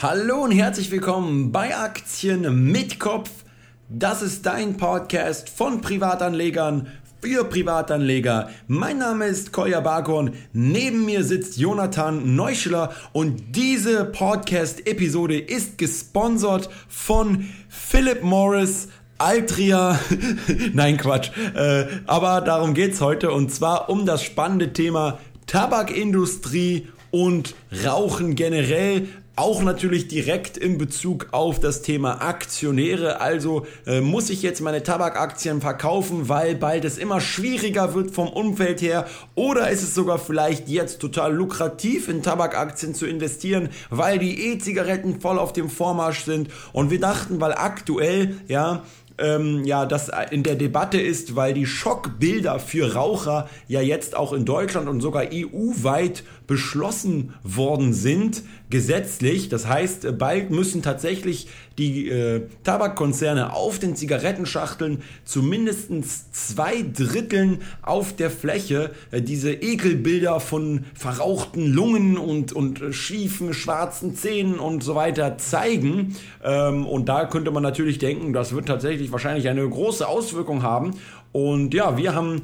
Hallo und herzlich willkommen bei Aktien mit Kopf. Das ist dein Podcast von Privatanlegern für Privatanleger. Mein Name ist Kolja Barkhorn, neben mir sitzt Jonathan Neuschler und diese Podcast-Episode ist gesponsert von Philip Morris, Altria, nein Quatsch, aber darum geht's heute und zwar um das spannende Thema Tabakindustrie und Rauchen generell. Auch natürlich direkt in Bezug auf das Thema Aktionäre, also muss ich jetzt meine Tabakaktien verkaufen, weil bald es immer schwieriger wird vom Umfeld her, oder ist es sogar vielleicht jetzt total lukrativ in Tabakaktien zu investieren, weil die E-Zigaretten voll auf dem Vormarsch sind und wir dachten, weil aktuell das in der Debatte ist, weil die Schockbilder für Raucher ja jetzt auch in Deutschland und sogar EU-weit beschlossen worden sind, gesetzlich. Das heißt, bald müssen tatsächlich die Tabakkonzerne auf den Zigarettenschachteln zumindest 2/3 auf der Fläche diese Ekelbilder von verrauchten Lungen und schiefen, schwarzen Zähnen und so weiter zeigen. Und da könnte man natürlich denken, das wird tatsächlich wahrscheinlich eine große Auswirkung haben. Und ja, wir haben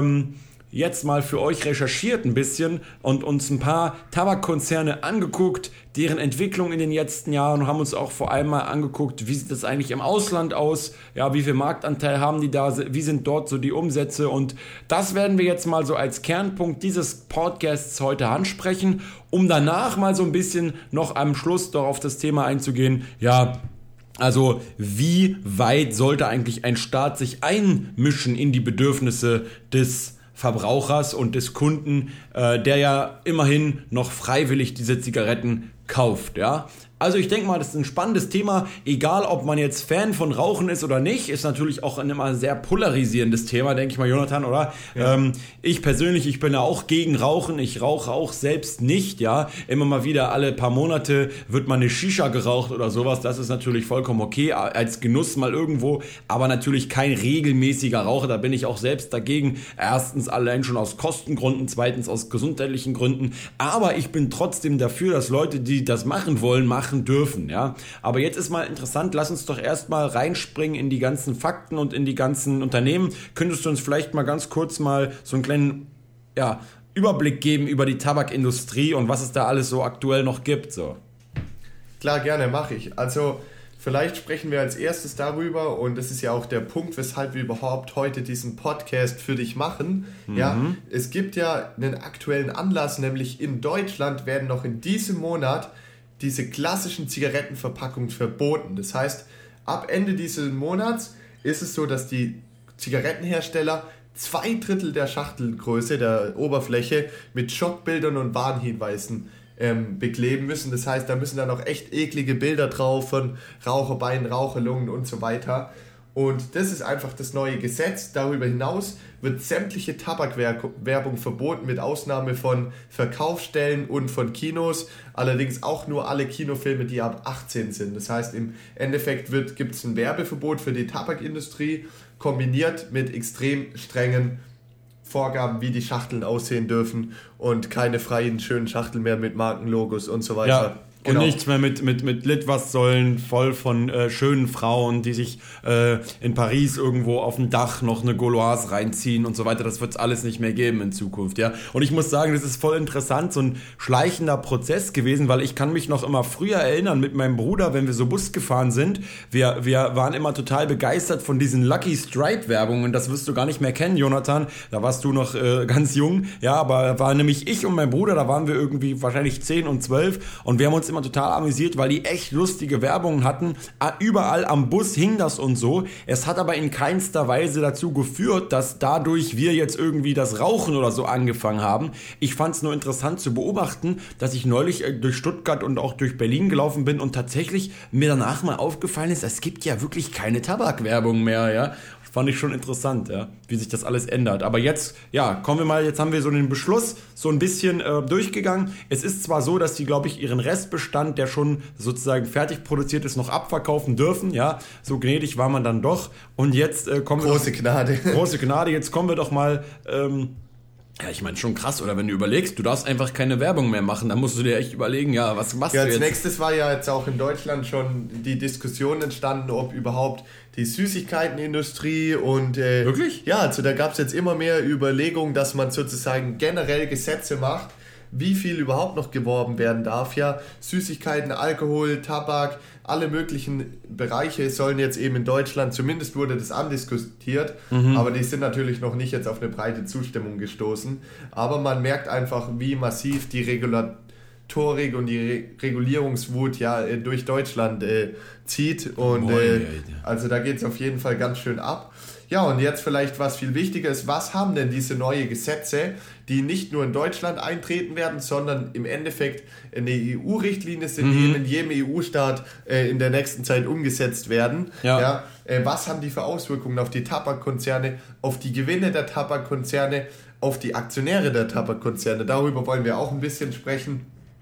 jetzt mal für euch recherchiert ein bisschen und uns ein paar Tabakkonzerne angeguckt, deren Entwicklung in den letzten Jahren, und haben uns auch vor allem mal angeguckt, wie sieht das eigentlich im Ausland aus, ja, wie viel Marktanteil haben die da, wie sind dort so die Umsätze, und das werden wir jetzt mal so als Kernpunkt dieses Podcasts heute ansprechen, um danach mal so ein bisschen noch am Schluss doch auf das Thema einzugehen, ja, also wie weit sollte eigentlich ein Staat sich einmischen in die Bedürfnisse des Verbrauchers und des Kunden, der ja immerhin noch freiwillig diese Zigaretten kauft, ja. Also ich denke mal, das ist ein spannendes Thema, egal ob man jetzt Fan von Rauchen ist oder nicht, ist natürlich auch ein immer sehr polarisierendes Thema, denke ich mal, Jonathan, oder? Ja. Ich persönlich, ich bin ja auch gegen Rauchen, ich rauche auch selbst nicht, ja, immer mal wieder alle paar Monate wird mal eine Shisha geraucht oder sowas, das ist natürlich vollkommen okay, als Genuss mal irgendwo, aber natürlich kein regelmäßiger Raucher, da bin ich auch selbst dagegen, erstens allein schon aus Kostengründen, zweitens aus gesundheitlichen Gründen, aber ich bin trotzdem dafür, dass Leute, die das machen wollen, machen dürfen, ja. Aber jetzt ist mal interessant, lass uns doch erstmal reinspringen in die ganzen Fakten und in die ganzen Unternehmen. Könntest du uns vielleicht mal ganz kurz mal so einen kleinen, ja, Überblick geben über die Tabakindustrie und was es da alles so aktuell noch gibt, so? Klar, gerne, mache ich. Also vielleicht sprechen wir als erstes darüber, und das ist ja auch der Punkt, weshalb wir überhaupt heute diesen Podcast für dich machen. Ja, es gibt ja einen aktuellen Anlass, nämlich in Deutschland werden noch in diesem Monat diese klassischen Zigarettenverpackungen verboten. Das heißt, ab Ende dieses Monats ist es so, dass die Zigarettenhersteller 2/3 der Schachtelgröße, der Oberfläche, mit Schockbildern und Warnhinweisen bekleben müssen. Das heißt, da müssen dann auch echt eklige Bilder drauf von Raucherbeinen, Raucherlungen und so weiter. Und das ist einfach das neue Gesetz. Darüber hinaus wird sämtliche Tabakwerbung verboten, mit Ausnahme von Verkaufsstellen und von Kinos. Allerdings auch nur alle Kinofilme, die ab 18 sind. Das heißt, im Endeffekt gibt es ein Werbeverbot für die Tabakindustrie, kombiniert mit extrem strengen Vorgaben, wie die Schachteln aussehen dürfen, und keine freien, schönen Schachteln mehr mit Markenlogos und so weiter. Ja. Genau. Und nichts mehr mit Litfaßsäulen voll von schönen Frauen, die sich in Paris irgendwo auf dem Dach noch eine Gauloise reinziehen und so weiter. Das wird es alles nicht mehr geben in Zukunft, ja. Und ich muss sagen, das ist voll interessant, so ein schleichender Prozess gewesen, weil ich kann mich noch immer früher erinnern mit meinem Bruder, wenn wir so Bus gefahren sind. Wir waren immer total begeistert von diesen Lucky Stripe Werbungen. Das wirst du gar nicht mehr kennen, Jonathan. Da warst du noch ganz jung, ja. Aber war nämlich ich und mein Bruder, da waren wir irgendwie wahrscheinlich 10 und 12 und wir haben uns immer total amüsiert, weil die echt lustige Werbungen hatten. Überall am Bus hing das und so. Es hat aber in keinster Weise dazu geführt, dass dadurch wir jetzt irgendwie das Rauchen oder so angefangen haben. Ich fand es nur interessant zu beobachten, dass ich neulich durch Stuttgart und auch durch Berlin gelaufen bin und tatsächlich mir danach mal aufgefallen ist, es gibt ja wirklich keine Tabakwerbung mehr, ja. Fand ich schon interessant, ja, wie sich das alles ändert. Aber jetzt, ja, kommen wir mal, jetzt haben wir so den Beschluss so ein bisschen durchgegangen. Es ist zwar so, dass die, glaube ich, ihren Restbestand, der schon sozusagen fertig produziert ist, noch abverkaufen dürfen, ja, so gnädig war man dann doch. Und jetzt kommen wir... Große Gnade. Große Gnade, jetzt kommen wir doch mal Ja, ich meine schon krass, oder wenn du überlegst, du darfst einfach keine Werbung mehr machen, dann musst du dir echt überlegen, ja, was machst du jetzt? Als nächstes war ja jetzt auch in Deutschland schon die Diskussion entstanden, ob überhaupt die Süßigkeitenindustrie und... Wirklich? Ja, also da gab es jetzt immer mehr Überlegungen, dass man sozusagen generell Gesetze macht, wie viel überhaupt noch geworben werden darf. Ja, Süßigkeiten, Alkohol, Tabak, alle möglichen Bereiche sollen jetzt eben in Deutschland, zumindest wurde das andiskutiert, aber die sind natürlich noch nicht jetzt auf eine breite Zustimmung gestoßen. Aber man merkt einfach, wie massiv die Regulatorik und die Regulierungswut ja durch Deutschland zieht. Und also da geht es auf jeden Fall ganz schön ab. Ja, und jetzt vielleicht was viel wichtiger ist, was haben denn diese neue Gesetze, die nicht nur in Deutschland eintreten werden, sondern im Endeffekt eine EU-Richtlinie sind, die in jedem EU-Staat in der nächsten Zeit umgesetzt werden. Ja. Was haben die für Auswirkungen auf die Tabakkonzerne, auf die Gewinne der Tabakkonzerne, auf die Aktionäre der Tabakkonzerne? Darüber wollen wir auch ein bisschen sprechen.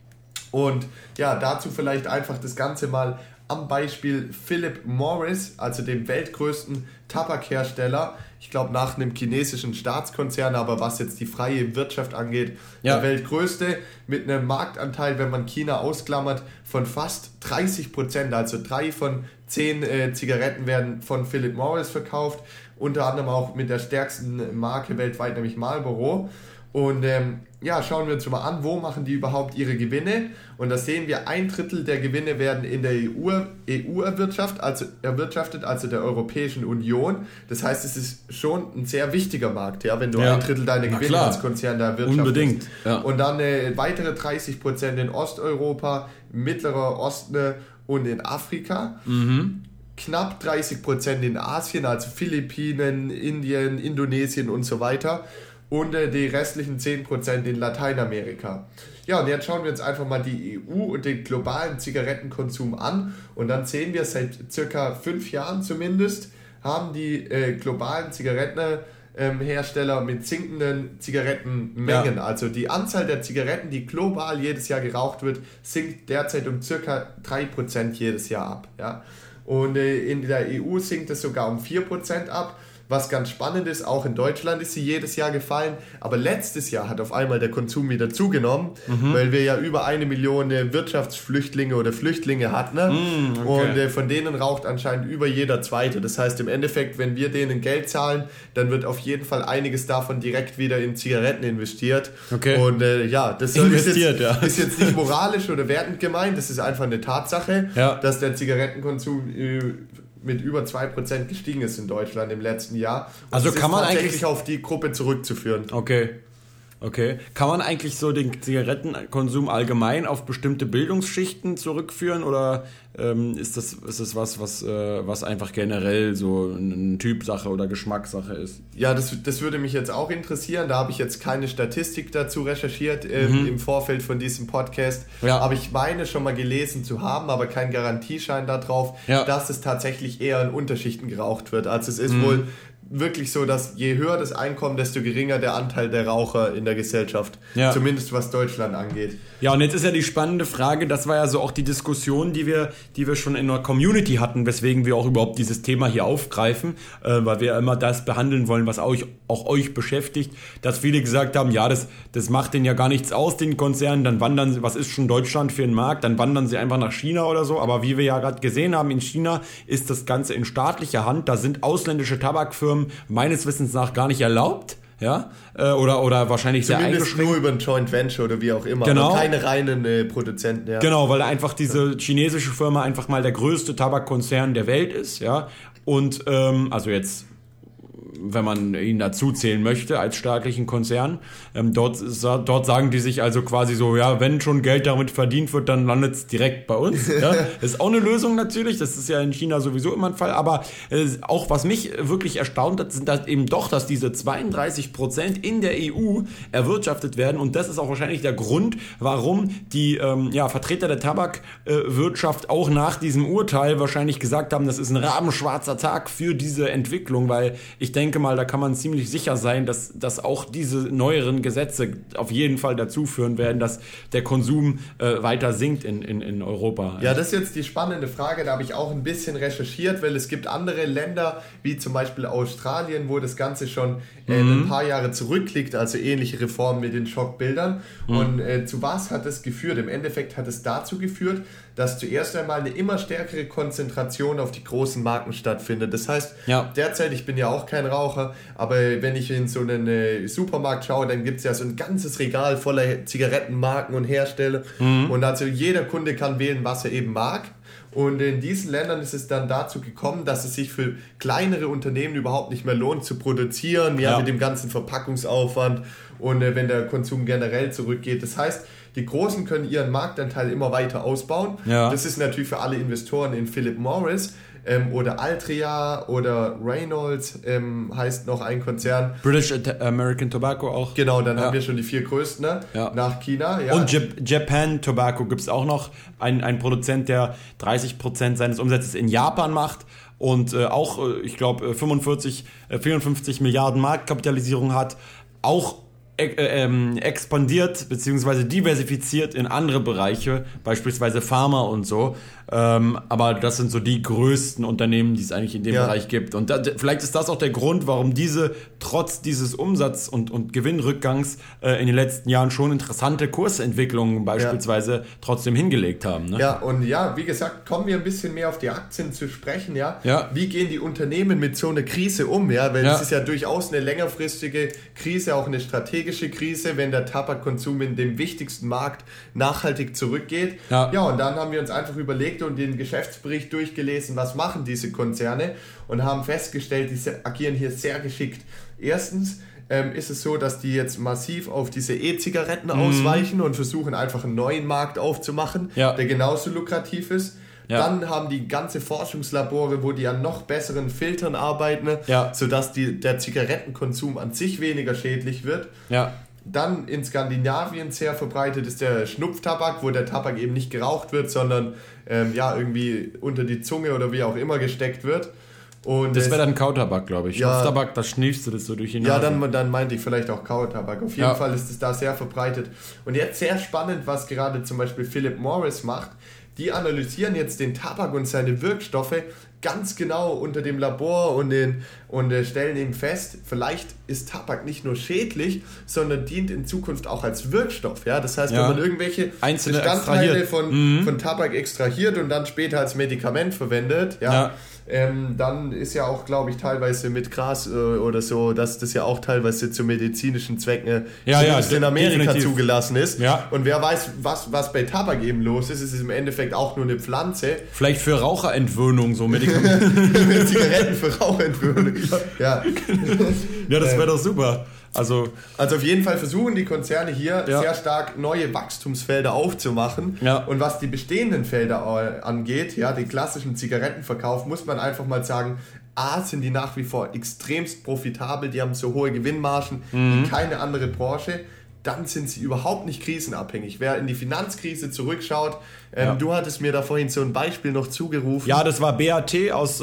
Und ja, dazu vielleicht einfach das Ganze mal am Beispiel Philip Morris, also dem weltgrößten Tabakhersteller, ich glaube nach einem chinesischen Staatskonzern, aber was jetzt die freie Wirtschaft angeht, der weltgrößte mit einem Marktanteil, wenn man China ausklammert, von fast 30%, also 3 von 10 Zigaretten werden von Philip Morris verkauft, unter anderem auch mit der stärksten Marke weltweit, nämlich Marlboro. Und schauen wir uns mal an, wo machen die überhaupt ihre Gewinne? Und da sehen wir, 1/3 der Gewinne werden in der EU erwirtschaftet, also der Europäischen Union. Das heißt, es ist schon ein sehr wichtiger Markt, ja, wenn du 1/3 deiner Gewinne als Konzern da erwirtschaftest. Unbedingt. Ja. Und dann weitere 30% in Osteuropa, Mittlerer Osten und in Afrika. Knapp 30% in Asien, also Philippinen, Indien, Indonesien und so weiter. Und die restlichen 10% in Lateinamerika. Ja, und jetzt schauen wir uns einfach mal die EU und den globalen Zigarettenkonsum an. Und dann sehen wir, seit circa 5 Jahren zumindest, haben die globalen Zigarettenhersteller mit sinkenden Zigarettenmengen. Also die Anzahl der Zigaretten, die global jedes Jahr geraucht wird, sinkt derzeit um circa 3% jedes Jahr ab. Ja? Und in der EU sinkt es sogar um 4% ab. Was ganz spannend ist, auch in Deutschland ist sie jedes Jahr gefallen, aber letztes Jahr hat auf einmal der Konsum wieder zugenommen, weil wir ja über 1 Million Wirtschaftsflüchtlinge oder Flüchtlinge hatten. Und von denen raucht anscheinend über jeder Zweite. Das heißt im Endeffekt, wenn wir denen Geld zahlen, dann wird auf jeden Fall einiges davon direkt wieder in Zigaretten investiert. Okay. Und das ist jetzt nicht moralisch oder wertend gemeint, das ist einfach eine Tatsache, dass der Zigarettenkonsum mit über 2% gestiegen ist in Deutschland im letzten Jahr. Und also kann man tatsächlich auf die Gruppe zurückzuführen. Okay. Kann man eigentlich so den Zigarettenkonsum allgemein auf bestimmte Bildungsschichten zurückführen oder ist das was einfach generell so eine Typsache oder Geschmackssache ist? Ja, das würde mich jetzt auch interessieren. Da habe ich jetzt keine Statistik dazu recherchiert im Vorfeld von diesem Podcast. Ja. Aber ich meine schon mal gelesen zu haben, aber kein Garantieschein darauf, dass es tatsächlich eher in Unterschichten geraucht wird. Also es ist wohl wirklich so, dass je höher das Einkommen, desto geringer der Anteil der Raucher in der Gesellschaft. Ja. Zumindest was Deutschland angeht. Ja, und jetzt ist ja die spannende Frage, das war ja so auch die Diskussion, die wir schon in der Community hatten, weswegen wir auch überhaupt dieses Thema hier aufgreifen, weil wir ja immer das behandeln wollen, was auch euch beschäftigt, dass viele gesagt haben, ja, das macht denen ja gar nichts aus, den Konzernen, dann wandern sie, was ist schon Deutschland für einen Markt, dann wandern sie einfach nach China oder so, aber wie wir ja gerade gesehen haben, in China ist das Ganze in staatlicher Hand, da sind ausländische Tabakfirmen meines Wissens nach gar nicht erlaubt, ja, oder wahrscheinlich zumindest sehr eingeschränkt. Nur über ein Joint Venture oder wie auch immer, genau. Aber keine reinen Produzenten, ja. Genau, weil einfach diese chinesische Firma einfach mal der größte Tabakkonzern der Welt ist, ja, und also jetzt, wenn man ihn dazu zählen möchte als staatlichen Konzern. Dort sagen die sich also quasi so, ja, wenn schon Geld damit verdient wird, dann landet es direkt bei uns. Ja. Das ist auch eine Lösung natürlich, das ist ja in China sowieso immer ein Fall, aber auch was mich wirklich erstaunt hat, sind das eben doch, dass diese 32% in der EU erwirtschaftet werden und das ist auch wahrscheinlich der Grund, warum die Vertreter der Tabakwirtschaft auch nach diesem Urteil wahrscheinlich gesagt haben, das ist ein rabenschwarzer Tag für diese Entwicklung, weil ich denke, denke mal, da kann man ziemlich sicher sein, dass auch diese neueren Gesetze auf jeden Fall dazu führen werden, dass der Konsum weiter sinkt in Europa. Ja, das ist jetzt die spannende Frage, da habe ich auch ein bisschen recherchiert, weil es gibt andere Länder, wie zum Beispiel Australien, wo das Ganze schon ein paar Jahre zurückliegt, also ähnliche Reformen mit den Schockbildern. Und zu was hat es geführt? Im Endeffekt hat es dazu geführt, dass zuerst einmal eine immer stärkere Konzentration auf die großen Marken stattfindet. Das heißt, derzeit, ich bin ja auch kein Raucher, aber wenn ich in so einen Supermarkt schaue, dann gibt es ja so ein ganzes Regal voller Zigarettenmarken und Hersteller. Und also jeder Kunde kann wählen, was er eben mag. Und in diesen Ländern ist es dann dazu gekommen, dass es sich für kleinere Unternehmen überhaupt nicht mehr lohnt zu produzieren, mit dem ganzen Verpackungsaufwand und wenn der Konsum generell zurückgeht. Das heißt, die Großen können ihren Marktanteil immer weiter ausbauen. Ja. Das ist natürlich für alle Investoren in Philip Morris oder Altria oder Reynolds heißt noch ein Konzern. British American Tobacco auch. Genau, dann haben wir schon die 4 größten nach China. Ja. Und Japan Tobacco gibt es auch noch. Ein Produzent, der 30% seines Umsatzes in Japan macht und auch, ich glaube, 54 Milliarden Marktkapitalisierung hat. Auch expandiert bzw. diversifiziert in andere Bereiche, beispielsweise Pharma und so. Aber das sind so die größten Unternehmen, die es eigentlich in dem Bereich gibt. Und vielleicht ist das auch der Grund, warum diese trotz dieses Umsatz- und Gewinnrückgangs in den letzten Jahren schon interessante Kursentwicklungen beispielsweise trotzdem hingelegt haben. Ne? Ja, und wie gesagt, kommen wir ein bisschen mehr auf die Aktien zu sprechen. Ja? Wie gehen die Unternehmen mit so einer Krise um? Ja? Weil es ist ja durchaus eine längerfristige Krise, auch eine strategische Krise, wenn der Tabakkonsum in dem wichtigsten Markt nachhaltig zurückgeht. Ja, und dann haben wir uns einfach überlegt und den Geschäftsbericht durchgelesen, was machen diese Konzerne und haben festgestellt, die agieren hier sehr geschickt. Erstens ist es so, dass die jetzt massiv auf diese E-Zigaretten ausweichen und versuchen einfach einen neuen Markt aufzumachen, der genauso lukrativ ist. Ja. Dann haben die ganze Forschungslabore, wo die an noch besseren Filtern arbeiten, sodass der Zigarettenkonsum an sich weniger schädlich wird. Ja. Dann in Skandinavien sehr verbreitet ist der Schnupftabak, wo der Tabak eben nicht geraucht wird, sondern irgendwie unter die Zunge oder wie auch immer gesteckt wird. Und das wäre dann Kautabak, glaube ich. Schnupftabak, da schniefst du das so durch die Nase. Ja, dann meinte ich vielleicht auch Kautabak. Auf jeden Fall ist es da sehr verbreitet. Und jetzt sehr spannend, was gerade zum Beispiel Philip Morris macht. Die analysieren jetzt den Tabak und seine Wirkstoffe ganz genau unter dem Labor und stellen eben fest, vielleicht ist Tabak nicht nur schädlich, sondern dient in Zukunft auch als Wirkstoff. Ja? Das heißt, wenn man irgendwelche einzelne Bestandteile von Tabak extrahiert und dann später als Medikament verwendet, dann ist ja auch, glaube ich, teilweise mit Gras oder so, dass das ja auch teilweise zu medizinischen Zwecken in Amerika definitiv zugelassen ist. Ja. Und wer weiß, was bei Tabak eben los ist, es ist im Endeffekt auch nur eine Pflanze. Vielleicht für Raucherentwöhnung, so Medikamente. Zigaretten für Raucherentwöhnung. Ja, das wäre doch super. Also auf jeden Fall versuchen die Konzerne hier sehr stark neue Wachstumsfelder aufzumachen. Ja. Und was die bestehenden Felder angeht, den klassischen Zigarettenverkauf, muss man einfach mal sagen, sind die nach wie vor extremst profitabel, die haben so hohe Gewinnmargen wie keine andere Branche. Dann sind sie überhaupt nicht krisenabhängig. Wer in die Finanzkrise zurückschaut, du hattest mir da vorhin so ein Beispiel noch zugerufen. Ja, das war BAT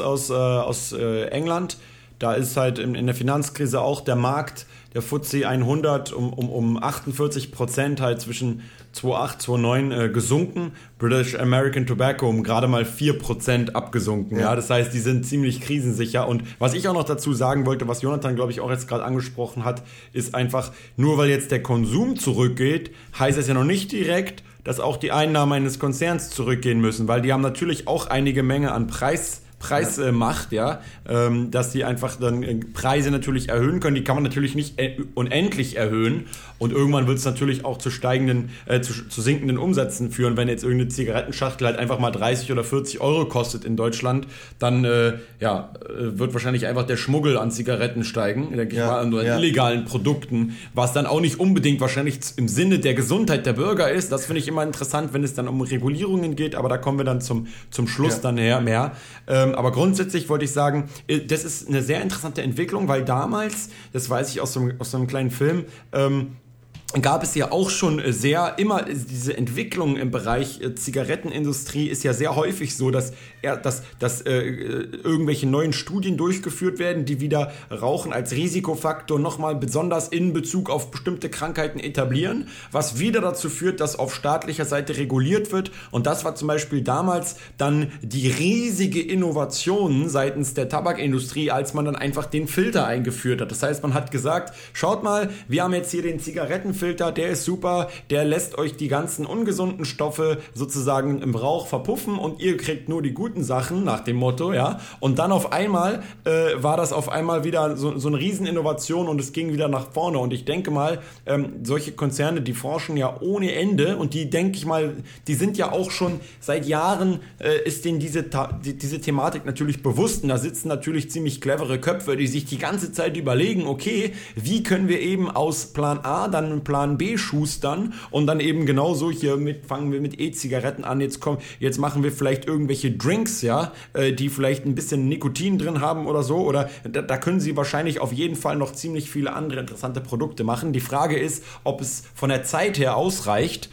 aus England. Da ist halt in der Finanzkrise auch der Markt, der FTSE 100 um 48% halt zwischen 2008, 2009 gesunken. British American Tobacco um gerade mal 4% abgesunken. Ja. Das heißt, die sind ziemlich krisensicher. Und was ich auch noch dazu sagen wollte, was Jonathan, glaube ich, auch jetzt gerade angesprochen hat, ist einfach, nur weil jetzt der Konsum zurückgeht, heißt es ja noch nicht direkt, dass auch die Einnahmen eines Konzerns zurückgehen müssen, weil die haben natürlich auch einige Menge an Preismacht, dass die einfach dann Preise natürlich erhöhen können. Die kann man natürlich nicht unendlich erhöhen und irgendwann wird es natürlich auch zu sinkenden Umsätzen führen. Wenn jetzt irgendeine Zigarettenschachtel halt einfach mal 30 oder 40 Euro kostet in Deutschland, dann wird wahrscheinlich einfach der Schmuggel an Zigaretten steigen, denke ich mal, an illegalen Produkten, was dann auch nicht unbedingt wahrscheinlich im Sinne der Gesundheit der Bürger ist. Das finde ich immer interessant, wenn es dann um Regulierungen geht, aber da kommen wir dann zum Schluss dann mehr. Aber grundsätzlich wollte ich sagen, das ist eine sehr interessante Entwicklung, weil damals, das weiß ich aus so einem kleinen Film, gab es ja auch schon immer diese Entwicklung im Bereich Zigarettenindustrie ist ja sehr häufig so, dass irgendwelche neuen Studien durchgeführt werden, die wieder Rauchen als Risikofaktor nochmal besonders in Bezug auf bestimmte Krankheiten etablieren, was wieder dazu führt, dass auf staatlicher Seite reguliert wird. Und das war zum Beispiel damals dann die riesige Innovation seitens der Tabakindustrie, als man dann einfach den Filter eingeführt hat. Das heißt, man hat gesagt, schaut mal, wir haben jetzt hier den Zigarettenfilter, der ist super, der lässt euch die ganzen ungesunden Stoffe sozusagen im Rauch verpuffen und ihr kriegt nur die guten Sachen, nach dem Motto, ja. Und dann auf einmal war das auf einmal wieder so eine Rieseninnovation und es ging wieder nach vorne. Und ich denke mal, solche Konzerne, die forschen ja ohne Ende und die, denke ich mal, die sind ja auch schon seit Jahren, ist denen diese Thematik natürlich bewusst. Und da sitzen natürlich ziemlich clevere Köpfe, die sich die ganze Zeit überlegen, okay, wie können wir eben aus Plan A dann einen Plan B schustern und dann eben genauso fangen wir mit E-Zigaretten an, jetzt machen wir vielleicht irgendwelche Drinks, ja, die vielleicht ein bisschen Nikotin drin haben oder so, oder da können sie wahrscheinlich auf jeden Fall noch ziemlich viele andere interessante Produkte machen. Die Frage ist, ob es von der Zeit her ausreicht,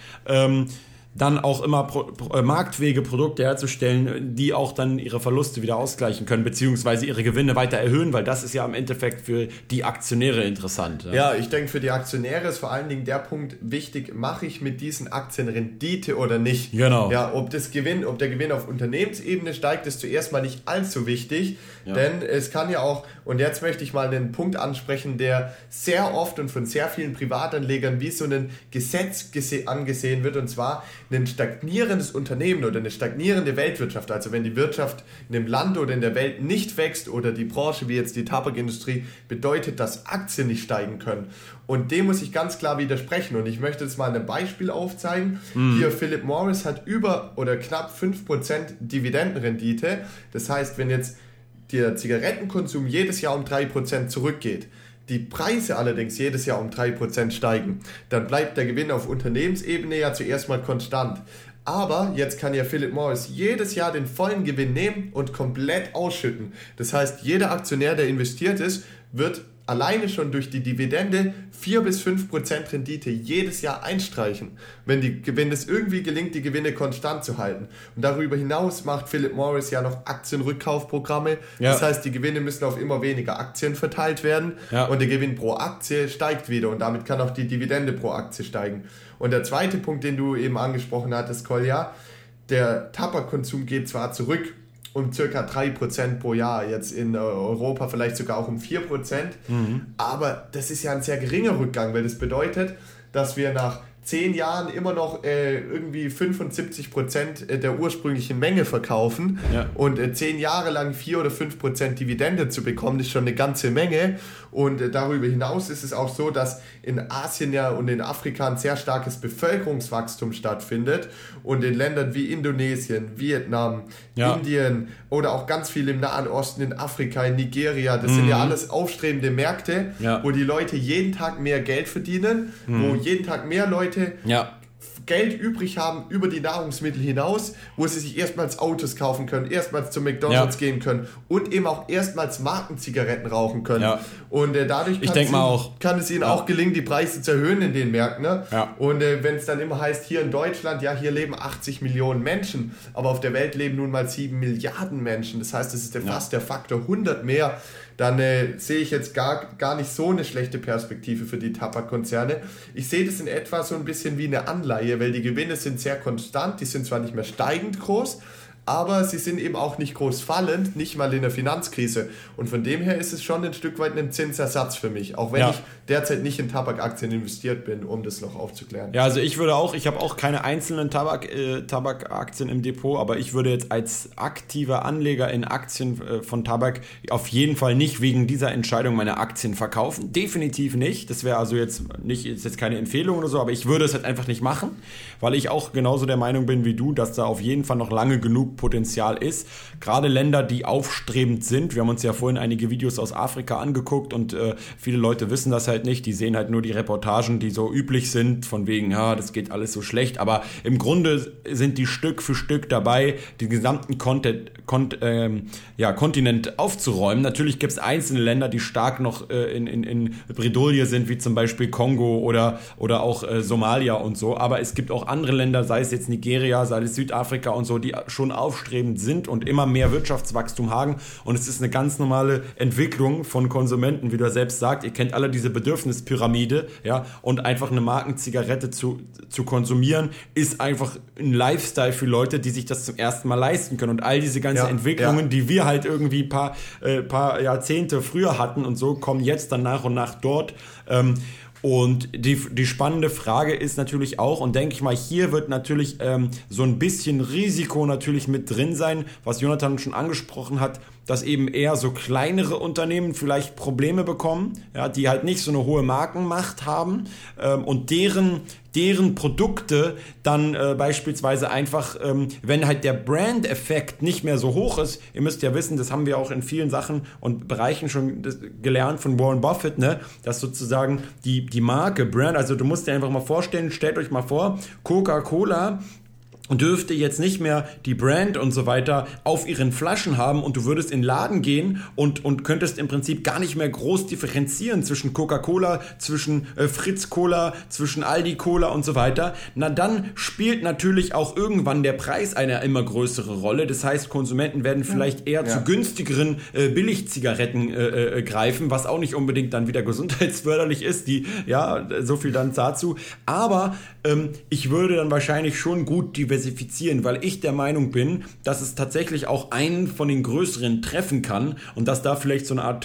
dann auch immer marktfähige Produkte herzustellen, die auch dann ihre Verluste wieder ausgleichen können, beziehungsweise ihre Gewinne weiter erhöhen, weil das ist ja im Endeffekt für die Aktionäre interessant. Ja, ich denke, für die Aktionäre ist vor allen Dingen der Punkt wichtig, mache ich mit diesen Aktien Rendite oder nicht? Genau. Ja, ob der Gewinn auf Unternehmensebene steigt, ist zuerst mal nicht allzu wichtig, denn es kann ja auch, und jetzt möchte ich mal einen Punkt ansprechen, der sehr oft und von sehr vielen Privatanlegern wie so ein Gesetz angesehen wird, und zwar ein stagnierendes Unternehmen oder eine stagnierende Weltwirtschaft, also wenn die Wirtschaft in dem Land oder in der Welt nicht wächst oder die Branche wie jetzt die Tabakindustrie, bedeutet, dass Aktien nicht steigen können. Und dem muss ich ganz klar widersprechen und ich möchte jetzt mal ein Beispiel aufzeigen. Hier Philip Morris hat über oder knapp 5% Dividendenrendite. Das heißt, wenn jetzt der Zigarettenkonsum jedes Jahr um 3% zurückgeht, die Preise allerdings jedes Jahr um 3% steigen, dann bleibt der Gewinn auf Unternehmensebene ja zuerst mal konstant. Aber jetzt kann ja Philip Morris jedes Jahr den vollen Gewinn nehmen und komplett ausschütten. Das heißt, jeder Aktionär, der investiert ist, wird alleine schon durch die Dividende 4-5% Rendite jedes Jahr einstreichen, wenn es irgendwie gelingt, die Gewinne konstant zu halten. Und darüber hinaus macht Philip Morris ja noch Aktienrückkaufprogramme. Ja. Das heißt, die Gewinne müssen auf immer weniger Aktien verteilt werden und der Gewinn pro Aktie steigt wieder und damit kann auch die Dividende pro Aktie steigen. Und der zweite Punkt, den du eben angesprochen hattest, Kolja, der Tabakkonsum geht zwar zurück, um ca. 3% pro Jahr, jetzt in Europa vielleicht sogar auch um 4%. Aber das ist ja ein sehr geringer Rückgang, weil das bedeutet, dass wir nach 10 Jahren immer noch irgendwie 75% der ursprünglichen Menge verkaufen und 10 Jahre lang 4 oder 5% Dividende zu bekommen, ist schon eine ganze Menge. Und darüber hinaus ist es auch so, dass in Asien und in Afrika ein sehr starkes Bevölkerungswachstum stattfindet und in Ländern wie Indonesien, Vietnam, Indien oder auch ganz viel im Nahen Osten, in Afrika, in Nigeria, das sind ja alles aufstrebende Märkte, wo die Leute jeden Tag mehr Geld verdienen, wo jeden Tag mehr Leute Geld übrig haben über die Nahrungsmittel hinaus, wo sie sich erstmals Autos kaufen können, erstmals zum McDonald's gehen können und eben auch erstmals Markenzigaretten rauchen können. Ja. Und dadurch kann es ihnen auch gelingen, die Preise zu erhöhen in den Märkten. Ne? Ja. Und wenn es dann immer heißt, hier in Deutschland, hier leben 80 Millionen Menschen, aber auf der Welt leben nun mal 7 Milliarden Menschen. Das heißt, das ist fast der Faktor 100 mehr. Dann sehe ich jetzt gar nicht so eine schlechte Perspektive für die Tabakkonzerne. Ich sehe das in etwa so ein bisschen wie eine Anleihe, weil die Gewinne sind sehr konstant, die sind zwar nicht mehr steigend groß, aber sie sind eben auch nicht groß fallend, nicht mal in der Finanzkrise. Und von dem her ist es schon ein Stück weit ein Zinsersatz für mich, auch wenn ich derzeit nicht in Tabakaktien investiert bin, um das noch aufzuklären. Ja, also ich habe auch keine einzelnen Tabakaktien im Depot, aber ich würde jetzt als aktiver Anleger in Aktien von Tabak auf jeden Fall nicht wegen dieser Entscheidung meine Aktien verkaufen. Definitiv nicht. Das wäre also jetzt keine Empfehlung oder so, aber ich würde es halt einfach nicht machen, weil ich auch genauso der Meinung bin wie du, dass da auf jeden Fall noch lange genug Potenzial ist. Gerade Länder, die aufstrebend sind. Wir haben uns ja vorhin einige Videos aus Afrika angeguckt und viele Leute wissen das halt nicht. Die sehen halt nur die Reportagen, die so üblich sind, von wegen, ja, das geht alles so schlecht. Aber im Grunde sind die Stück für Stück dabei, den gesamten Kontinent aufzuräumen. Natürlich gibt es einzelne Länder, die stark noch in Bredouille sind, wie zum Beispiel Kongo oder auch Somalia und so. Aber es gibt auch andere Länder, sei es jetzt Nigeria, sei es Südafrika und so, die schon aufstrebend sind und immer mehr Wirtschaftswachstum haben. Und es ist eine ganz normale Entwicklung von Konsumenten, wie du selbst sagst. Ihr kennt alle diese Bedürfnispyramide, ja, und einfach eine Markenzigarette zu konsumieren, ist einfach ein Lifestyle für Leute, die sich das zum ersten Mal leisten können. Und all diese ganzen Entwicklungen, die wir halt irgendwie paar Jahrzehnte früher hatten und so, kommen jetzt dann nach und nach dort. Und die spannende Frage ist natürlich auch, und denke ich mal, hier wird natürlich so ein bisschen Risiko natürlich mit drin sein, was Jonathan schon angesprochen hat, dass eben eher so kleinere Unternehmen vielleicht Probleme bekommen, ja, die halt nicht so eine hohe Markenmacht haben und deren Produkte dann beispielsweise einfach, wenn halt der Brand-Effekt nicht mehr so hoch ist, ihr müsst ja wissen, das haben wir auch in vielen Sachen und Bereichen schon gelernt von Warren Buffett, ne, dass sozusagen die Marke, Brand, also du musst dir einfach mal vorstellen, stellt euch mal vor, Coca-Cola dürfte jetzt nicht mehr die Brand und so weiter auf ihren Flaschen haben und du würdest in den Laden gehen und könntest im Prinzip gar nicht mehr groß differenzieren zwischen Coca-Cola, zwischen Fritz Cola, zwischen Aldi Cola und so weiter. Na dann spielt natürlich auch irgendwann der Preis eine immer größere Rolle. Das heißt, Konsumenten werden vielleicht eher zu günstigeren Billigzigaretten greifen, was auch nicht unbedingt dann wieder gesundheitsförderlich ist. So viel dann dazu. Aber ich würde dann wahrscheinlich schon gut diversifizieren, weil ich der Meinung bin, dass es tatsächlich auch einen von den größeren treffen kann und dass da vielleicht so eine Art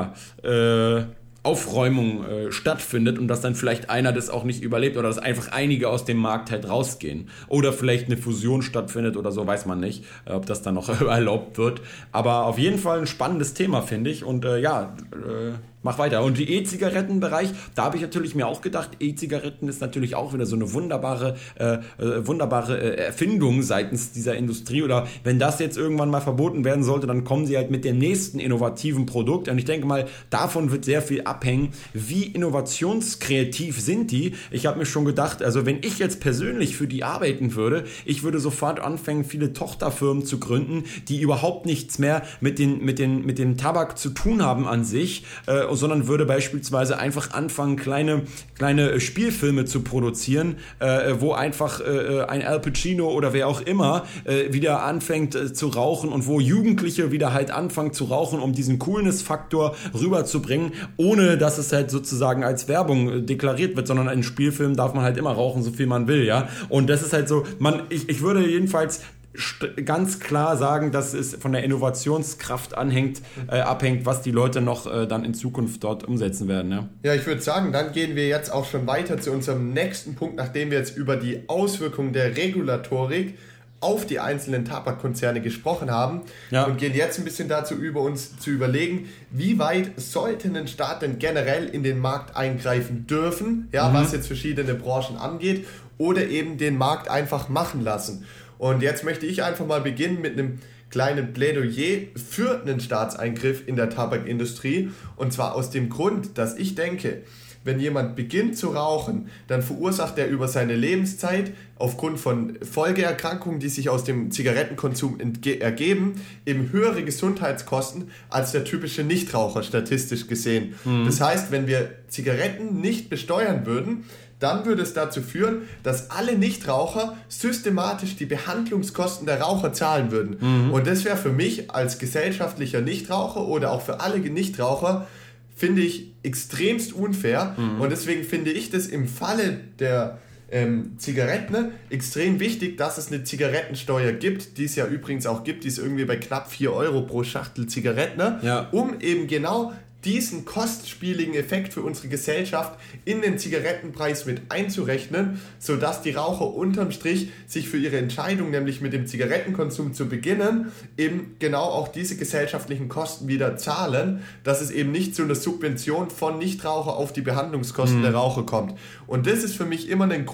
Aufräumung stattfindet und dass dann vielleicht einer das auch nicht überlebt oder dass einfach einige aus dem Markt halt rausgehen oder vielleicht eine Fusion stattfindet oder so, weiß man nicht, ob das dann noch erlaubt wird. Aber auf jeden Fall ein spannendes Thema, finde ich, und mach weiter. Und die E-Zigarettenbereich, da habe ich natürlich mir auch gedacht, E-Zigaretten ist natürlich auch wieder so eine wunderbare Erfindung seitens dieser Industrie, oder wenn das jetzt irgendwann mal verboten werden sollte, dann kommen sie halt mit dem nächsten innovativen Produkt, und ich denke mal, davon wird sehr viel abhängen, wie innovationskreativ sind die. Ich habe mir schon gedacht, also wenn ich jetzt persönlich für die arbeiten würde, ich würde sofort anfangen, viele Tochterfirmen zu gründen, die überhaupt nichts mehr mit dem Tabak zu tun haben an sich, sondern würde beispielsweise einfach anfangen, kleine Spielfilme zu produzieren, wo einfach ein Al Pacino oder wer auch immer wieder anfängt zu rauchen und wo Jugendliche wieder halt anfangen zu rauchen, um diesen Coolness-Faktor rüberzubringen, ohne dass es halt sozusagen als Werbung deklariert wird, sondern in Spielfilmen darf man halt immer rauchen, so viel man will, ja. Und das ist halt so, ich würde jedenfalls ganz klar sagen, dass es von der Innovationskraft abhängt, was die Leute noch dann in Zukunft dort umsetzen werden. Ja, ja, ich würde sagen, dann gehen wir jetzt auch schon weiter zu unserem nächsten Punkt, nachdem wir jetzt über die Auswirkungen der Regulatorik auf die einzelnen Tabakkonzerne gesprochen haben, und gehen jetzt ein bisschen dazu über, uns zu überlegen, wie weit sollte ein Staat denn generell in den Markt eingreifen dürfen, was jetzt verschiedene Branchen angeht, oder eben den Markt einfach machen lassen. Und jetzt möchte ich einfach mal beginnen mit einem kleinen Plädoyer für einen Staatseingriff in der Tabakindustrie. Und zwar aus dem Grund, dass ich denke, wenn jemand beginnt zu rauchen, dann verursacht er über seine Lebenszeit aufgrund von Folgeerkrankungen, die sich aus dem Zigarettenkonsum ergeben, eben höhere Gesundheitskosten als der typische Nichtraucher, statistisch gesehen. Das heißt, wenn wir Zigaretten nicht besteuern würden, dann würde es dazu führen, dass alle Nichtraucher systematisch die Behandlungskosten der Raucher zahlen würden. Und das wäre für mich als gesellschaftlicher Nichtraucher oder auch für alle Nichtraucher, finde ich, extremst unfair. Und deswegen finde ich das im Falle der Zigaretten extrem wichtig, dass es eine Zigarettensteuer gibt, die es ja übrigens auch gibt, die ist irgendwie bei knapp 4 Euro pro Schachtel Zigaretten, um eben genau diesen kostspieligen Effekt für unsere Gesellschaft in den Zigarettenpreis mit einzurechnen, sodass die Raucher unterm Strich sich für ihre Entscheidung, nämlich mit dem Zigarettenkonsum zu beginnen, eben genau auch diese gesellschaftlichen Kosten wieder zahlen, dass es eben nicht zu einer Subvention von Nichtraucher auf die Behandlungskosten der Raucher kommt. Und das ist für mich immer ein Grund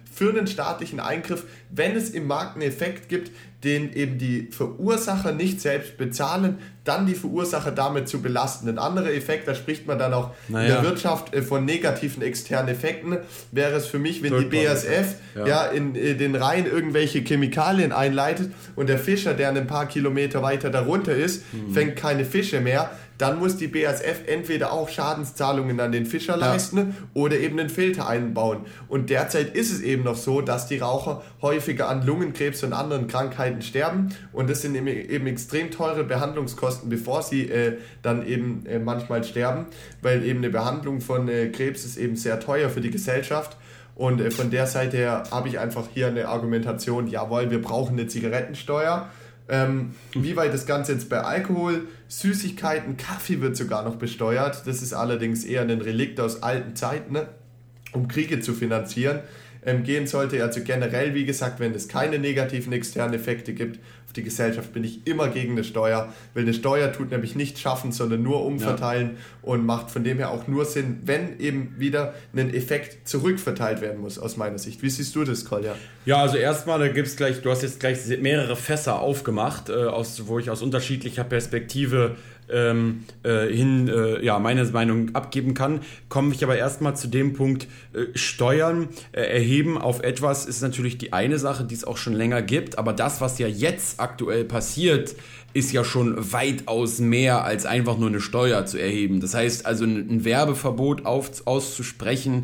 für einen staatlichen Eingriff, wenn es im Markt einen Effekt gibt, den eben die Verursacher nicht selbst bezahlen, dann die Verursacher damit zu belasten. Ein anderer Effekt, da spricht man dann auch in der Wirtschaft von negativen externen Effekten, wäre es für mich, wenn die BASF in den Rhein irgendwelche Chemikalien einleitet und der Fischer, der ein paar Kilometer weiter darunter ist, fängt keine Fische mehr. Dann muss die BASF entweder auch Schadenszahlungen an den Fischer leisten oder eben einen Filter einbauen. Und derzeit ist es eben noch so, dass die Raucher häufiger an Lungenkrebs und anderen Krankheiten sterben. Und das sind eben extrem teure Behandlungskosten, bevor sie dann eben manchmal sterben. Weil eben eine Behandlung von Krebs ist eben sehr teuer für die Gesellschaft. Und von der Seite her habe ich einfach hier eine Argumentation, jawohl, wir brauchen eine Zigarettensteuer. Wie weit das Ganze jetzt bei Alkohol, Süßigkeiten, Kaffee wird sogar noch besteuert. Das ist allerdings eher ein Relikt aus alten Zeiten, ne? Um Kriege zu finanzieren. Gehen sollte also generell, wie gesagt, wenn es keine negativen externen Effekte gibt auf die Gesellschaft, bin ich immer gegen eine Steuer, weil eine Steuer tut nämlich nicht schaffen, sondern nur umverteilen und macht von dem her auch nur Sinn, wenn eben wieder ein Effekt zurückverteilt werden muss, aus meiner Sicht. Wie siehst du das, Kolja? Ja, also erstmal, du hast jetzt gleich mehrere Fässer aufgemacht, wo ich aus unterschiedlicher Perspektive meine Meinung abgeben kann, komme ich aber erstmal zu dem Punkt, Steuern erheben auf etwas ist natürlich die eine Sache, die es auch schon länger gibt, aber das, was ja jetzt aktuell passiert, ist ja schon weitaus mehr als einfach nur eine Steuer zu erheben. Das heißt also ein Werbeverbot auszusprechen,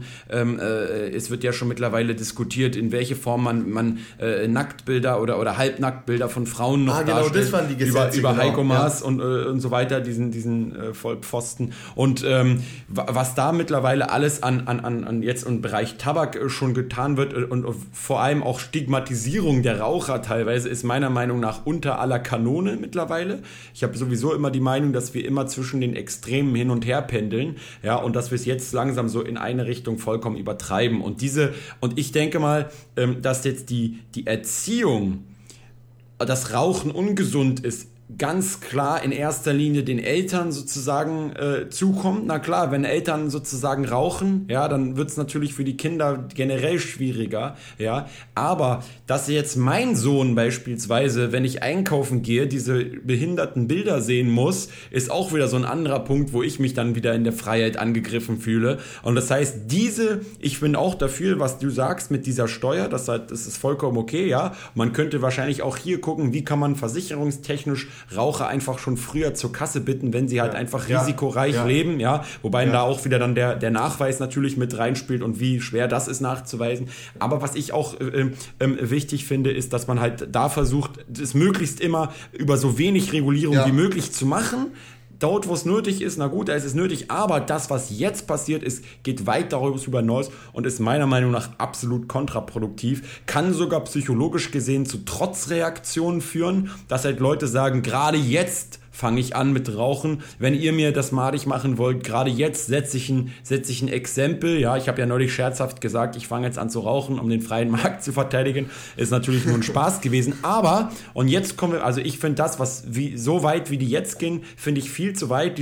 es wird ja schon mittlerweile diskutiert, in welche Form man Nacktbilder oder Halbnacktbilder von Frauen noch darstellt. Genau, das waren die Gesetze. Über Heiko Maas und so weiter, diesen Vollpfosten. Und was da mittlerweile alles an jetzt im Bereich Tabak schon getan wird und vor allem auch Stigmatisierung der Raucher teilweise, ist meiner Meinung nach unter aller Kanone mittlerweile. Ich habe sowieso immer die Meinung, dass wir immer zwischen den Extremen hin und her pendeln, ja, und dass wir es jetzt langsam so in eine Richtung vollkommen übertreiben. Und ich denke mal, dass jetzt die Erziehung, dass Rauchen ungesund ist, ganz klar in erster Linie den Eltern sozusagen zukommt. Na klar, wenn Eltern sozusagen rauchen, ja, dann wird es natürlich für die Kinder generell schwieriger, ja. Aber dass jetzt mein Sohn beispielsweise, wenn ich einkaufen gehe, diese behinderten Bilder sehen muss, ist auch wieder so ein anderer Punkt, wo ich mich dann wieder in der Freiheit angegriffen fühle. Und das heißt, ich bin auch dafür, was du sagst mit dieser Steuer, das ist vollkommen okay, ja. Man könnte wahrscheinlich auch hier gucken, wie kann man versicherungstechnisch Raucher einfach schon früher zur Kasse bitten, wenn sie halt einfach risikoreich leben, ja, wobei da auch wieder dann der Nachweis natürlich mit reinspielt und wie schwer das ist nachzuweisen. Aber was ich auch wichtig finde, ist, dass man halt da versucht, es möglichst immer über so wenig Regulierung wie möglich zu machen. Dort, wo es nötig ist, na gut, da ist es nötig, aber das, was jetzt passiert ist, geht weit darüber hinaus und ist meiner Meinung nach absolut kontraproduktiv, kann sogar psychologisch gesehen zu Trotzreaktionen führen, dass halt Leute sagen, gerade jetzt fange ich an mit Rauchen. Wenn ihr mir das madig machen wollt, gerade jetzt setze ich ein Exempel. Ja, ich habe ja neulich scherzhaft gesagt, ich fange jetzt an zu rauchen, um den freien Markt zu verteidigen. Ist natürlich nur ein Spaß gewesen. Aber, und jetzt kommen wir, also ich finde das, so weit wie die jetzt gehen, finde ich viel zu weit.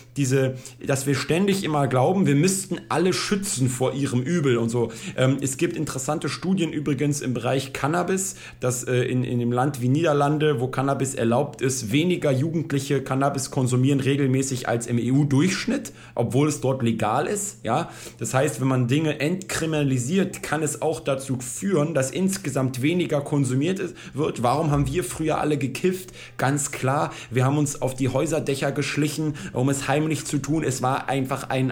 Dass wir ständig immer glauben, wir müssten alle schützen vor ihrem Übel und so. Es gibt interessante Studien übrigens im Bereich Cannabis, dass in dem Land wie Niederlande, wo Cannabis erlaubt ist, weniger Jugendliche Cannabis konsumieren regelmäßig als im EU-Durchschnitt, obwohl es dort legal ist. Ja? Das heißt, wenn man Dinge entkriminalisiert, kann es auch dazu führen, dass insgesamt weniger konsumiert wird. Warum haben wir früher alle gekifft? Ganz klar, wir haben uns auf die Häuserdächer geschlichen, um es heimlich zu tun. Es war einfach ein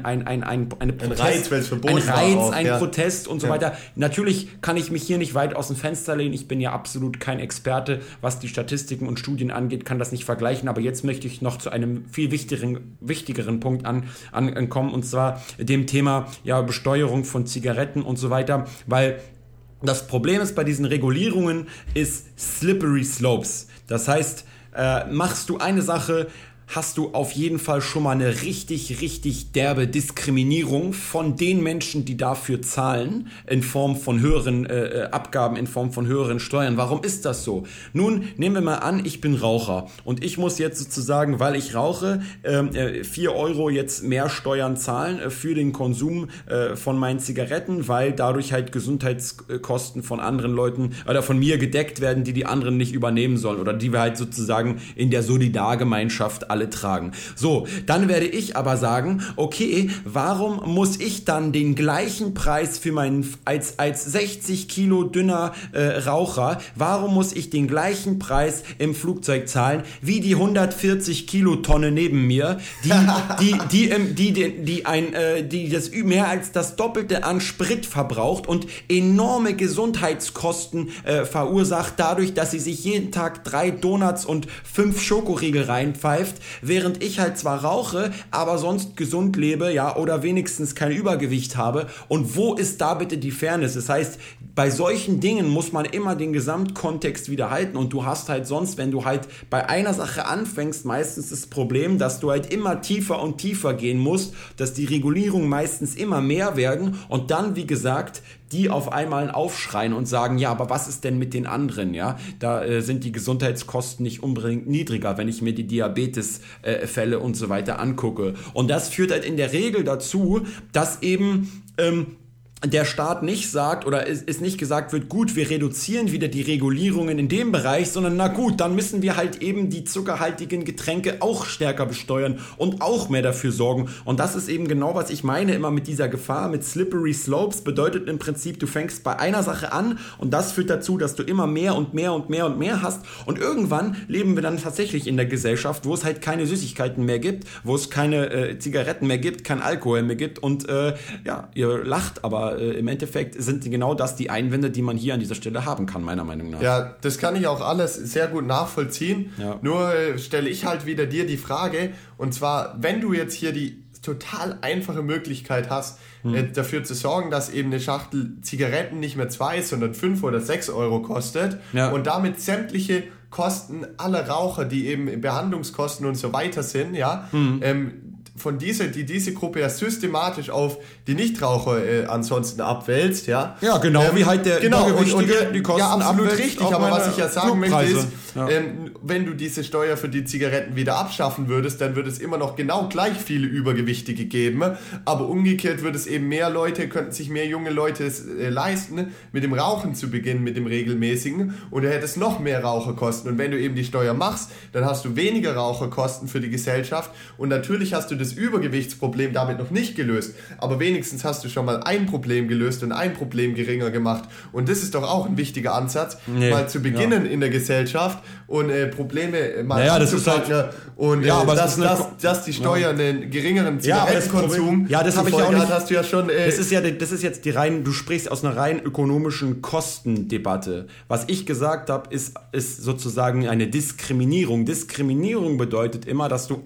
Reiz, weil es verboten war. Ein Protest und so weiter. Natürlich kann ich mich hier nicht weit aus dem Fenster lehnen. Ich bin ja absolut kein Experte, was die Statistiken und Studien angeht, kann das nicht vergleichen, aber jetzt möchte ich noch zu einem viel wichtigeren Punkt ankommen, und zwar dem Thema Besteuerung von Zigaretten und so weiter, weil das Problem ist bei diesen Regulierungen ist slippery slopes. Das heißt, machst du eine Sache, hast du auf jeden Fall schon mal eine richtig, richtig derbe Diskriminierung von den Menschen, die dafür zahlen, in Form von höheren Abgaben, in Form von höheren Steuern. Warum ist das so? Nun, nehmen wir mal an, ich bin Raucher und ich muss jetzt sozusagen, weil ich rauche, 4 Euro jetzt mehr Steuern zahlen für den Konsum von meinen Zigaretten, weil dadurch halt Gesundheitskosten von anderen Leuten oder von mir gedeckt werden, die anderen nicht übernehmen sollen oder die wir halt sozusagen in der Solidargemeinschaft alle tragen. So, dann werde ich aber sagen, okay, warum muss ich dann den gleichen Preis für meinen, als 60 Kilo dünner Raucher, warum muss ich den gleichen Preis im Flugzeug zahlen, wie die 140 Kilotonne neben mir, die das mehr als das Doppelte an Sprit verbraucht und enorme Gesundheitskosten verursacht, dadurch, dass sie sich jeden Tag 3 Donuts und 5 Schokoriegel reinpfeift, während ich halt zwar rauche, aber sonst gesund lebe, ja, oder wenigstens kein Übergewicht habe. Und wo ist da bitte die Fairness? Das heißt, bei solchen Dingen muss man immer den Gesamtkontext wieder halten und du hast halt sonst, wenn du halt bei einer Sache anfängst, meistens das Problem, dass du halt immer tiefer und tiefer gehen musst, dass die Regulierungen meistens immer mehr werden und dann, wie gesagt, die auf einmal aufschreien und sagen, ja, aber was ist denn mit den anderen, ja? Da sind die Gesundheitskosten nicht unbedingt niedriger, wenn ich mir die Diabetesfälle und so weiter angucke. Und das führt halt in der Regel dazu, dass eben der Staat nicht sagt oder es nicht gesagt wird, gut, wir reduzieren wieder die Regulierungen in dem Bereich, sondern na gut, dann müssen wir halt eben die zuckerhaltigen Getränke auch stärker besteuern und auch mehr dafür sorgen. Und das ist eben genau, was ich meine immer mit dieser Gefahr, mit Slippery Slopes, bedeutet im Prinzip, du fängst bei einer Sache an und das führt dazu, dass du immer mehr und mehr und mehr und mehr hast und irgendwann leben wir dann tatsächlich in der Gesellschaft, wo es halt keine Süßigkeiten mehr gibt, wo es keine Zigaretten mehr gibt, kein Alkohol mehr gibt und ja, ihr lacht, aber im Endeffekt sind genau das die Einwände, die man hier an dieser Stelle haben kann, meiner Meinung nach. Ja, das kann ich auch alles sehr gut nachvollziehen. Ja. Nur stelle ich halt wieder dir die Frage, und zwar, wenn du jetzt hier die total einfache Möglichkeit hast, dafür zu sorgen, dass eben eine Schachtel Zigaretten nicht mehr 2, sondern 5 oder 6 Euro kostet und damit sämtliche Kosten aller Raucher, die eben Behandlungskosten und so weiter sind, ja, die diese Gruppe ja systematisch auf die Nichtraucher ansonsten abwälzt, ja. Ja, genau, wie halt der Übergewichtige die Kosten ja, absolut richtig, aber was ich ja sagen möchte ist, wenn du diese Steuer für die Zigaretten wieder abschaffen würdest, dann würde es immer noch genau gleich viele Übergewichtige geben, aber umgekehrt würde es eben könnten sich mehr junge Leute leisten, mit dem Rauchen zu beginnen, mit dem regelmäßigen, und da hätte es noch mehr Raucherkosten, und wenn du eben die Steuer machst, dann hast du weniger Raucherkosten für die Gesellschaft, und natürlich hast du das Übergewichtsproblem damit noch nicht gelöst, aber wenigstens hast du schon mal ein Problem gelöst und ein Problem geringer gemacht, und das ist doch auch ein wichtiger Ansatz, mal zu beginnen in der Gesellschaft und Probleme mal anzupacken halt, und dass die Steuer einen geringeren Zigarettenkonsum das habe ich auch nicht, hast du ja schon das ist jetzt du sprichst aus einer rein ökonomischen Kostendebatte. Was ich gesagt habe, ist sozusagen eine Diskriminierung. Diskriminierung bedeutet immer, dass du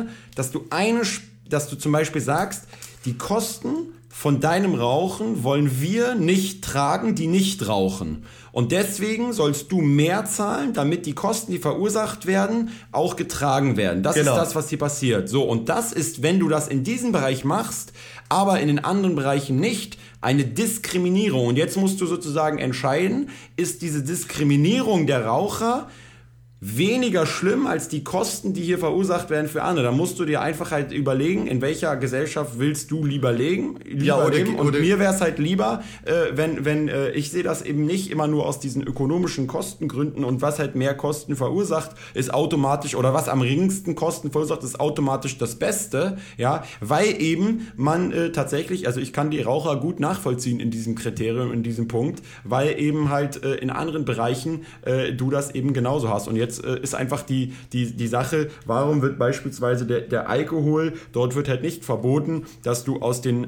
zum Beispiel sagst, die Kosten von deinem Rauchen wollen wir nicht tragen, die nicht rauchen. Und deswegen sollst du mehr zahlen, damit die Kosten, die verursacht werden, auch getragen werden. Das ist das, was hier passiert. So, und das ist, wenn du das in diesem Bereich machst, aber in den anderen Bereichen nicht, eine Diskriminierung. Und jetzt musst du sozusagen entscheiden, ist diese Diskriminierung der Raucher weniger schlimm als die Kosten, die hier verursacht werden für andere. Da musst du dir einfach halt überlegen, in welcher Gesellschaft willst du lieber leben. Und mir wäre es halt lieber, wenn ich sehe das eben nicht immer nur aus diesen ökonomischen Kostengründen, und was halt mehr Kosten verursacht, ist automatisch, oder was am geringsten Kosten verursacht, ist automatisch das Beste, ja, weil eben man tatsächlich, also ich kann die Raucher gut nachvollziehen in diesem Kriterium, in diesem Punkt, weil eben halt in anderen Bereichen du das eben genauso hast. Und jetzt ist einfach die Sache, warum wird beispielsweise der Alkohol, dort wird halt nicht verboten, dass du aus dem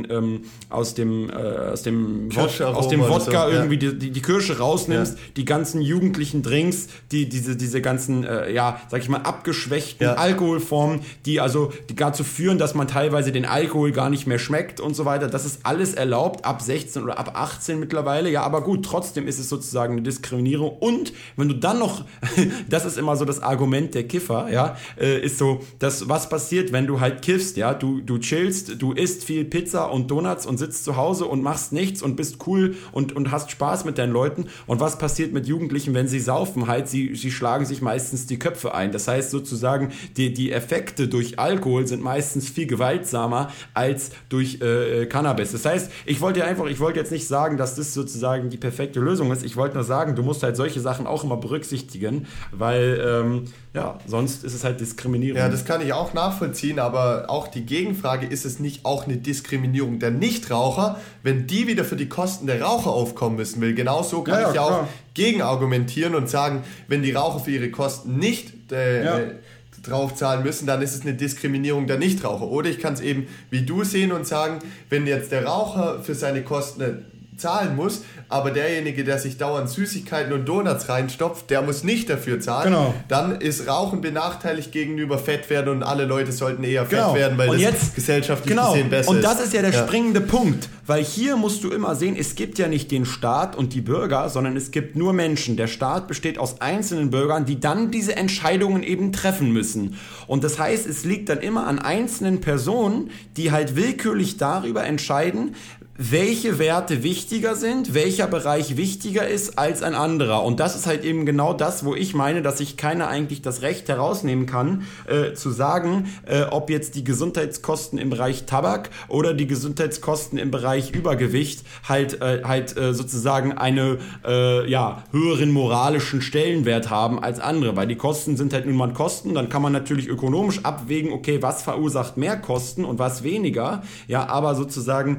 Wodka irgendwie die Kirsche rausnimmst, die ganzen jugendlichen Drinks, diese ganzen, sag ich mal, abgeschwächten Alkoholformen, die dazu führen, dass man teilweise den Alkohol gar nicht mehr schmeckt und so weiter. Das ist alles erlaubt, ab 16 oder ab 18 mittlerweile, ja, aber gut, trotzdem ist es sozusagen eine Diskriminierung. Und wenn du dann noch das ist immer so das Argument der Kiffer, ja, ist so, dass was passiert, wenn du halt kiffst, ja, du chillst, du isst viel Pizza und Donuts und sitzt zu Hause und machst nichts und bist cool und hast Spaß mit deinen Leuten. Und was passiert mit Jugendlichen, wenn sie saufen? Halt, sie schlagen sich meistens die Köpfe ein. Das heißt sozusagen, die Effekte durch Alkohol sind meistens viel gewaltsamer als durch Cannabis. Das heißt, ich wollte jetzt nicht sagen, dass das sozusagen die perfekte Lösung ist. Ich wollte nur sagen, du musst halt solche Sachen auch immer berücksichtigen, weil sonst ist es halt Diskriminierung. Ja, das kann ich auch nachvollziehen, aber auch die Gegenfrage, ist es nicht auch eine Diskriminierung der Nichtraucher, wenn die wieder für die Kosten der Raucher aufkommen müssen? Weil genauso kann ich ja auch gegenargumentieren und sagen, wenn die Raucher für ihre Kosten nicht draufzahlen müssen, dann ist es eine Diskriminierung der Nichtraucher. Oder ich kann es eben wie du sehen und sagen, wenn jetzt der Raucher für seine Kosten zahlen muss, aber derjenige, der sich dauernd Süßigkeiten und Donuts reinstopft, der muss nicht dafür zahlen. Genau. Dann ist Rauchen benachteiligt gegenüber Fettwerden und alle Leute sollten eher fett werden, weil und das jetzt, gesellschaftlich gesehen besser ist. Und das ist ja der springende Punkt, weil hier musst du immer sehen, es gibt ja nicht den Staat und die Bürger, sondern es gibt nur Menschen. Der Staat besteht aus einzelnen Bürgern, die dann diese Entscheidungen eben treffen müssen. Und das heißt, es liegt dann immer an einzelnen Personen, die halt willkürlich darüber entscheiden, welche Werte wichtiger sind, welcher Bereich wichtiger ist als ein anderer. Und das ist halt eben genau das, wo ich meine, dass sich keiner eigentlich das Recht herausnehmen kann, zu sagen, ob jetzt die Gesundheitskosten im Bereich Tabak oder die Gesundheitskosten im Bereich Übergewicht halt sozusagen eine höheren moralischen Stellenwert haben als andere. Weil die Kosten sind halt nun mal Kosten, dann kann man natürlich ökonomisch abwägen, okay, was verursacht mehr Kosten und was weniger. Ja, aber sozusagen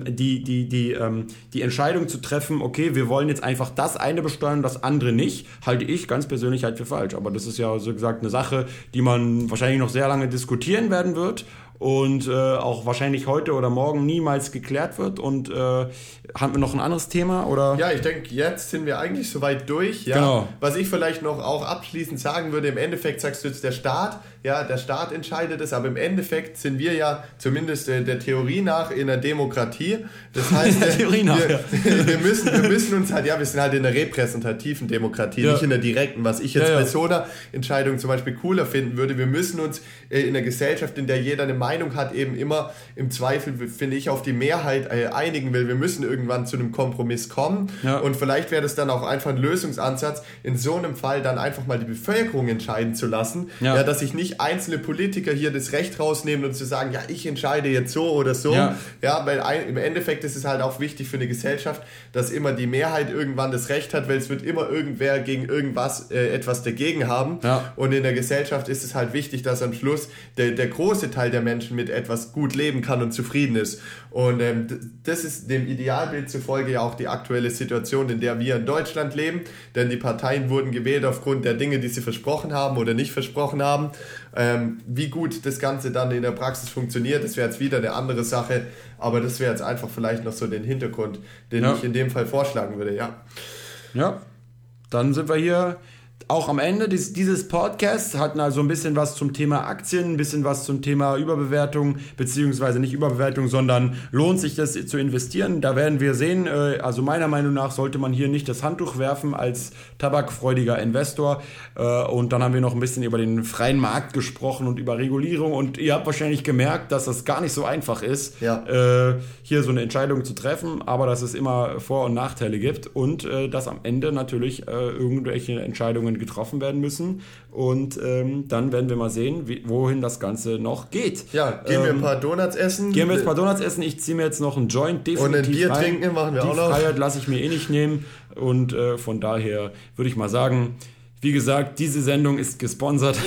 die Entscheidung zu treffen, okay, wir wollen jetzt einfach das eine besteuern, das andere nicht, halte ich ganz persönlich halt für falsch. Aber das ist ja so gesagt eine Sache, die man wahrscheinlich noch sehr lange diskutieren werden wird und auch wahrscheinlich heute oder morgen niemals geklärt wird. Und haben wir noch ein anderes Thema? Oder? Ja, ich denke, jetzt sind wir eigentlich soweit durch. Ja? Genau. Was ich vielleicht noch auch abschließend sagen würde, im Endeffekt sagst du jetzt der Staat entscheidet es, aber im Endeffekt sind wir ja zumindest der Theorie nach in der Demokratie. Das heißt, wir müssen uns halt, wir sind halt in der repräsentativen Demokratie, nicht in der direkten, was ich jetzt bei so einer Entscheidung zum Beispiel cooler finden würde. Wir müssen uns in einer Gesellschaft, in der jeder eine Meinung hat, eben immer im Zweifel, finde ich, auf die Mehrheit einigen will. Wir müssen irgendwann zu einem Kompromiss kommen und vielleicht wäre das dann auch einfach ein Lösungsansatz, in so einem Fall dann einfach mal die Bevölkerung entscheiden zu lassen, dass sich nicht einzelne Politiker hier das Recht rausnehmen und zu sagen, ja, ich entscheide jetzt so oder so, weil im Endeffekt ist es halt auch wichtig für eine Gesellschaft, dass immer die Mehrheit irgendwann das Recht hat, weil es wird immer irgendwer gegen irgendwas etwas dagegen haben und in der Gesellschaft ist es halt wichtig, dass am Schluss der große Teil der Menschen mit etwas gut leben kann und zufrieden ist. Und das ist dem Idealbild zufolge ja auch die aktuelle Situation, in der wir in Deutschland leben, denn die Parteien wurden gewählt aufgrund der Dinge, die sie versprochen haben oder nicht versprochen haben. Wie gut das Ganze dann in der Praxis funktioniert, das wäre jetzt wieder eine andere Sache, aber das wäre jetzt einfach vielleicht noch so den Hintergrund, den ich in dem Fall vorschlagen würde, Ja, dann sind wir hier auch am Ende dieses Podcasts, hatten also ein bisschen was zum Thema Aktien, ein bisschen was zum Thema Überbewertung, beziehungsweise nicht Überbewertung, sondern lohnt sich das zu investieren. Da werden wir sehen, also meiner Meinung nach sollte man hier nicht das Handtuch werfen als tabakfreudiger Investor. Und dann haben wir noch ein bisschen über den freien Markt gesprochen und über Regulierung. Und ihr habt wahrscheinlich gemerkt, dass das gar nicht so einfach ist, hier so eine Entscheidung zu treffen, aber dass es immer Vor- und Nachteile gibt und dass am Ende natürlich irgendwelche Entscheidungen getroffen werden müssen und dann werden wir mal sehen, wohin das Ganze noch geht. Ja, gehen wir ein paar Donuts essen. Ich ziehe mir jetzt noch einen Joint definitiv und ein Bier rein. Trinken machen wir Die auch noch. Die Freiheit lasse ich mir nicht nehmen und von daher würde ich mal sagen, wie gesagt, diese Sendung ist gesponsert.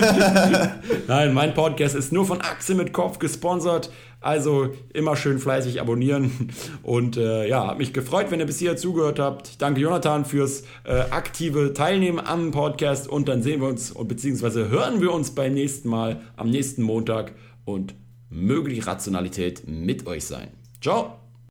Nein, mein Podcast ist nur von Aktien mit Kopf gesponsert. Also immer schön fleißig abonnieren. Und hat mich gefreut, wenn ihr bis hier zugehört habt. Danke Jonathan fürs aktive Teilnehmen am Podcast. Und dann sehen wir uns beziehungsweise hören wir uns beim nächsten Mal am nächsten Montag. Und möge die Rationalität mit euch sein. Ciao.